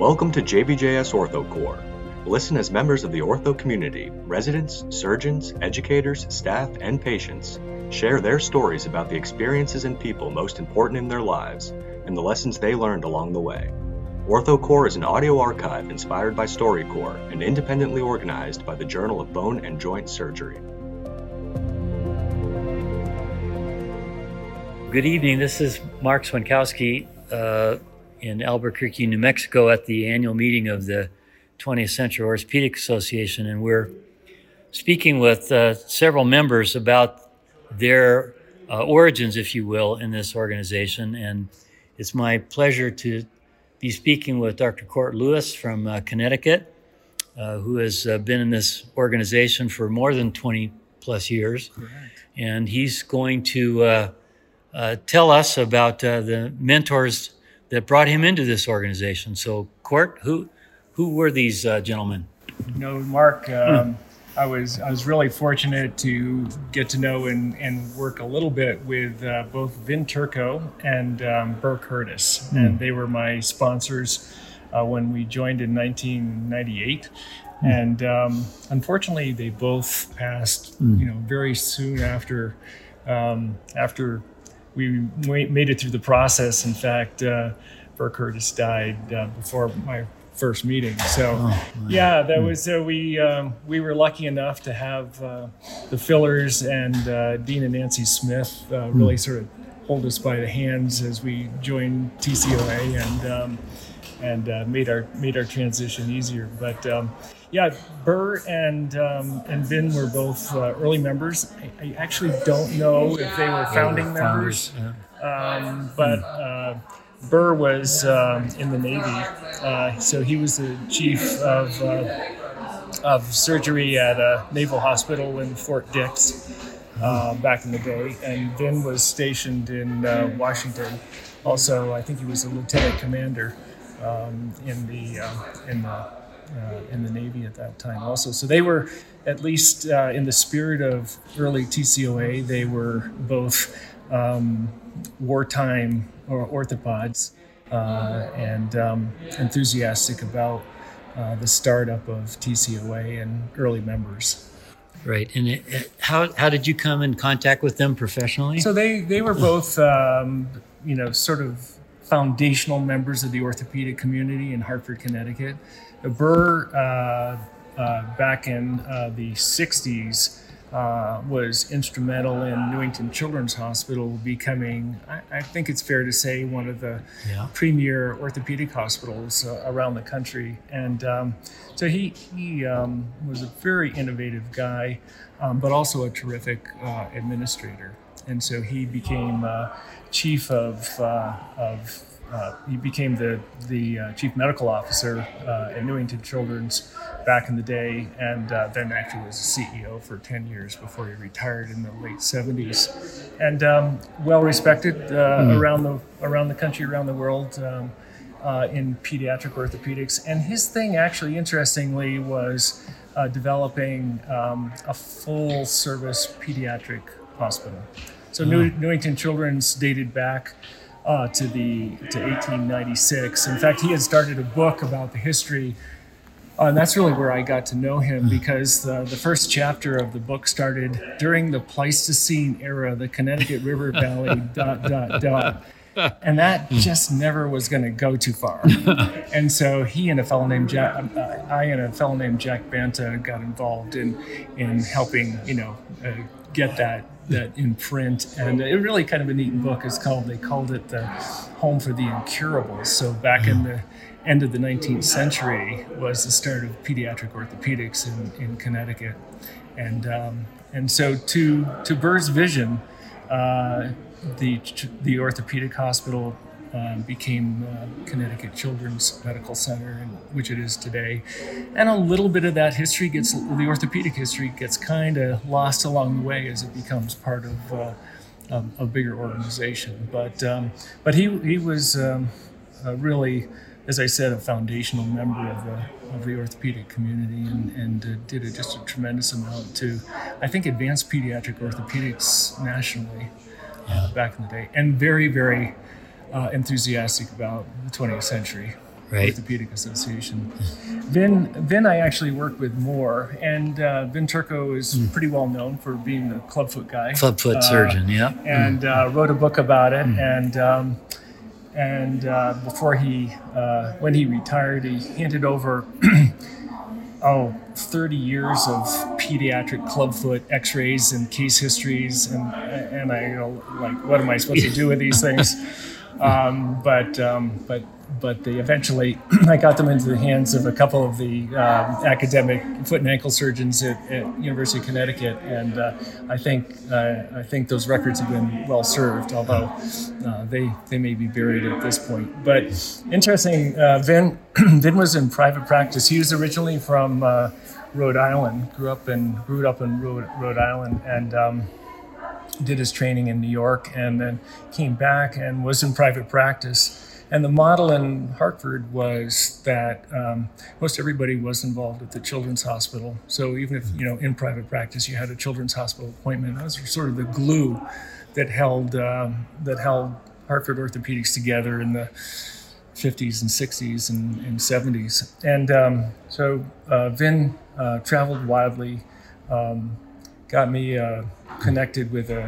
Welcome to JBJS OrthoCore. Listen as members of the ortho community, residents, surgeons, educators, staff, and patients share their stories about the experiences and people most important in their lives and the lessons they learned along the way. OrthoCore is an audio archive inspired by StoryCorps and independently organized by the Journal of Bone and Joint Surgery. Good evening. This is Mark Swinkowski in Albuquerque, New Mexico at the annual meeting of the 20th Century Orthopedic Association, and we're speaking with several members about their origins, if you will, in this organization. And it's my pleasure to be speaking with Dr. Court Lewis from Connecticut, who has been in this organization for more than 20 plus years. Correct. And he's going to tell us about the mentors that brought him into this organization. So, Court, who were these gentlemen? Mark, I was really fortunate to get to know and work a little bit with both Vin Turco and Burr Curtis, and they were my sponsors when we joined in 1998. And unfortunately, they both passed, very soon after we made it through the process. In fact, Burr Curtis died before my first meeting. So, that was we were lucky enough to have the Fillers and Dean and Nancy Smith really sort of hold us by the hands as we joined TCOA and made our transition easier. But Burr and Vin were both early members. I actually don't know if they were founding members, but Burr was in the Navy, so he was the chief of surgery at a naval hospital in Fort Dix back in the day, and Vin was stationed in Washington. Also, I think he was a lieutenant commander in the Navy at that time also. So they were, at least in the spirit of early TCOA, they were both wartime orthopods and enthusiastic about the startup of TCOA and early members. Right. And how did you come in contact with them professionally? So they were both, sort of foundational members of the orthopedic community in Hartford, Connecticut. Burr, back in the 60s, was instrumental in Newington Children's Hospital becoming, I think it's fair to say, one of the premier orthopedic hospitals around the country. And so he was a very innovative guy, but also a terrific administrator. And so he became chief he became the chief medical officer at Newington Children's back in the day, and then actually was CEO for 10 years before he retired in the late 70s. And well respected around the country, around the world in pediatric orthopedics. And his thing, actually, interestingly, was developing a full service pediatric hospital. So Newington Children's dated back to 1896. In fact, he had started a book about the history, and that's really where I got to know him, because the first chapter of the book started during the Pleistocene era, the Connecticut River Valley, ... And that just never was going to go too far. And so he and a fellow named Jack Banta got involved in helping, get that in print. And it really kind of a neat book. They called it the Home for the Incurables. So back in the end of the 19th century was the start of pediatric orthopedics in Connecticut. And so to Burr's vision, the orthopedic hospital became Connecticut Children's Medical Center, which it is today. And a little bit of that history the orthopedic history gets kind of lost along the way as it becomes part of a bigger organization. But he was really, as I said, a foundational member of the orthopedic community, and did just a tremendous amount to, I think, advance pediatric orthopedics nationally back in the day, and very, very enthusiastic about the 20th century. Orthopedic Association. Vin I actually worked with more, and Vin Turco is pretty well known for being the clubfoot guy. Clubfoot surgeon, yeah. And wrote a book about it, and before when he retired, he handed over 30 years of pediatric clubfoot x-rays and case histories, and I what am I supposed to do with these things? But they eventually, I got them into the hands of a couple of the academic foot and ankle surgeons at University of Connecticut, and I think those records have been well served, although they may be buried at this point. But interesting, Vin was in private practice. He was originally from Rhode Island, grew up in Rhode Island, and did his training in New York, and then came back and was in private practice. And the model in Hartford was that most everybody was involved at the Children's Hospital. So even if, in private practice, you had a Children's Hospital appointment, that was sort of the glue that held Hartford orthopedics together in the 50s and 60s and 70s. And so Vin traveled widely, got me connected with a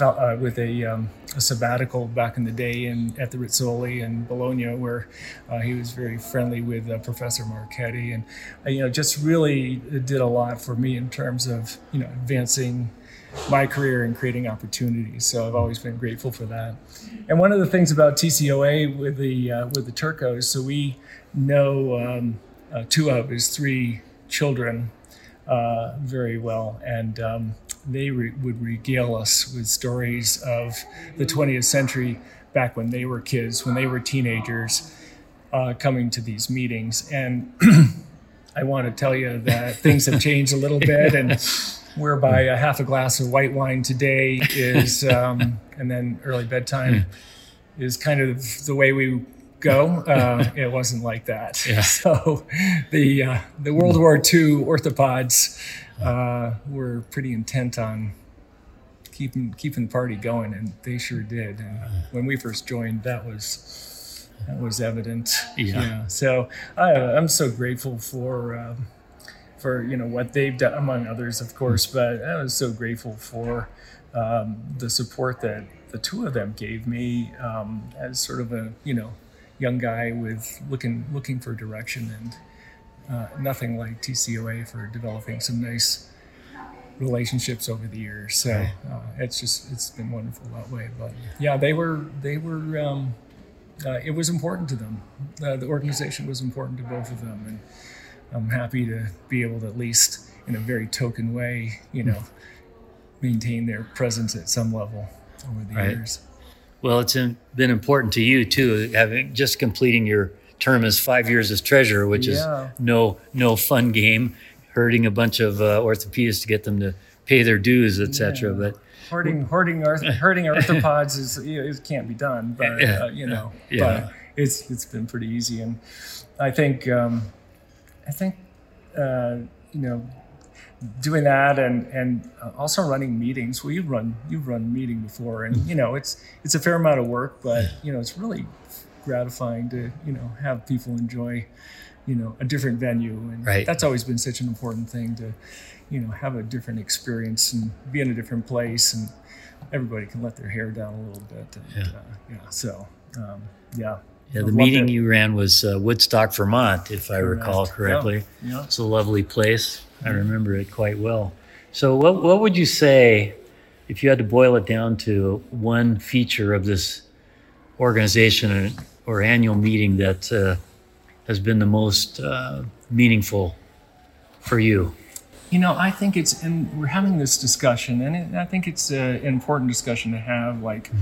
sabbatical back in the day at the Rizzoli in Bologna, where he was very friendly with Professor Marchetti, and just really did a lot for me in terms of advancing my career and creating opportunities. So I've always been grateful for that. And one of the things about TCOA with the Turcos, so we know two of his three children very well, and they would regale us with stories of the 20th century back when they were kids, when they were teenagers, coming to these meetings. And I want to tell you that things have changed a little bit, and whereby a half a glass of white wine today is, and then early bedtime is kind of the way we go. It wasn't like that. Yeah. So the World War II orthopods were pretty intent on keeping the party going, and they sure did. And when we first joined, that was evident. Yeah. So I'm so grateful for what they've done, among others, of course. But I was so grateful for the support that the two of them gave me as sort of a young guy with looking for direction, and nothing like TCOA for developing some nice relationships over the years. So it's been wonderful that way. But yeah, they were it was important to them. The organization was important to both of them, and I'm happy to be able to, at least in a very token way, maintain their presence at some level over the years. Well, it's been important to you too, having just completing your term as 5 years as treasurer, which is no fun game, hurting a bunch of orthopedists to get them to pay their dues, etc. But hurting orthopods is it can't be done, but but it's been pretty easy, and I think doing that and also running meetings. Well, you've run meeting before, and it's a fair amount of work, but it's really gratifying to have people enjoy a different venue, and that's always been such an important thing, to have a different experience and be in a different place, and everybody can let their hair down a little bit. And, the meeting you ran was Woodstock, Vermont, if I recall correctly. Yeah. It's a lovely place. I remember it quite well. So what would you say, if you had to boil it down to one feature of this organization or annual meeting that has been the most meaningful for you? I think we're having this discussion, and I think it's an important discussion to have,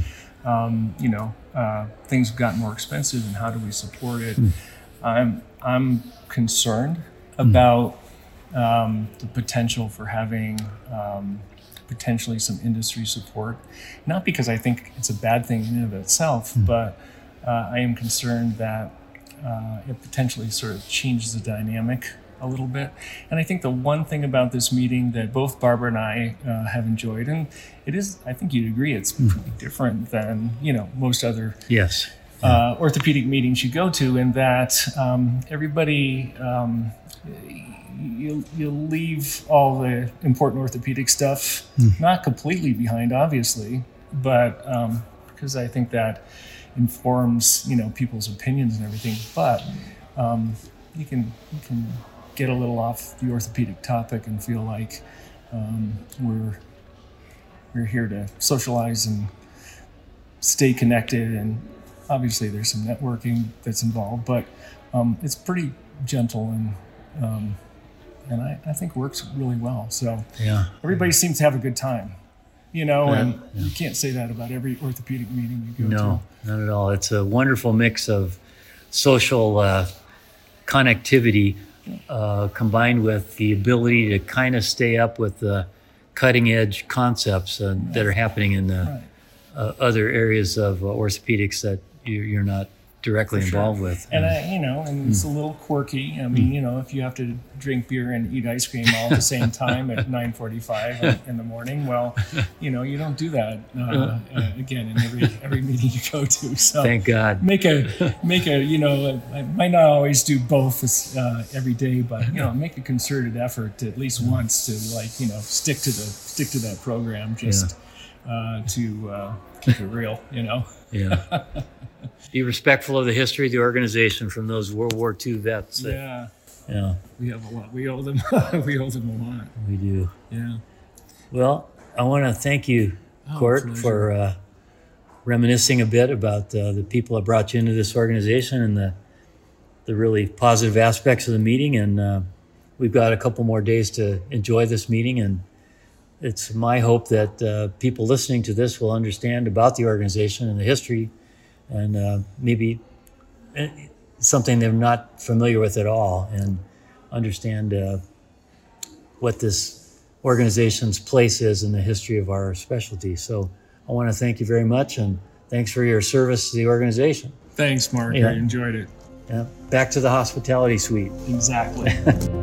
things have gotten more expensive, and how do we support it? I'm concerned about the potential for having potentially some industry support, not because I think it's a bad thing in and of itself, but I am concerned that it potentially sort of changes the dynamic a little bit. And I think the one thing about this meeting that both Barbara and I have enjoyed, and it is, I think you'd agree, it's pretty different than most other orthopedic meetings you go to, in that everybody, you leave all the important orthopedic stuff, not completely behind, obviously, but because I think that informs, people's opinions and everything. But you can get a little off the orthopedic topic and feel like we're here to socialize and stay connected. And obviously there's some networking that's involved, but it's pretty gentle and I think works really well. So everybody seems to have a good time, and you can't say that about every orthopedic meeting you go to. No, not at all. It's a wonderful mix of social connectivity combined with the ability to kind of stay up with the cutting edge concepts that are happening in the other areas of orthopedics that you're not directly involved with. And and it's a little quirky. I mean, if you have to drink beer and eat ice cream all at the same time at 9:45 in the morning, well, you don't do that again in every meeting you go to. So thank God. Make a I might not always do both every day, but make a concerted effort to at least once to stick to that program just to keep it real. Yeah. Be respectful of the history of the organization from those World War II vets. We have a lot. We owe them. We owe them a lot. We do. Yeah. Well, I want to thank you, Court, for reminiscing a bit about the people that brought you into this organization and the really positive aspects of the meeting. And we've got a couple more days to enjoy this meeting. And it's my hope that people listening to this will understand about the organization and the history, and maybe something they're not familiar with at all, and understand what this organization's place is in the history of our specialty. So I want to thank you very much, and thanks for your service to the organization. Thanks, Mark. I enjoyed it. Yeah. Back to the hospitality suite. Exactly.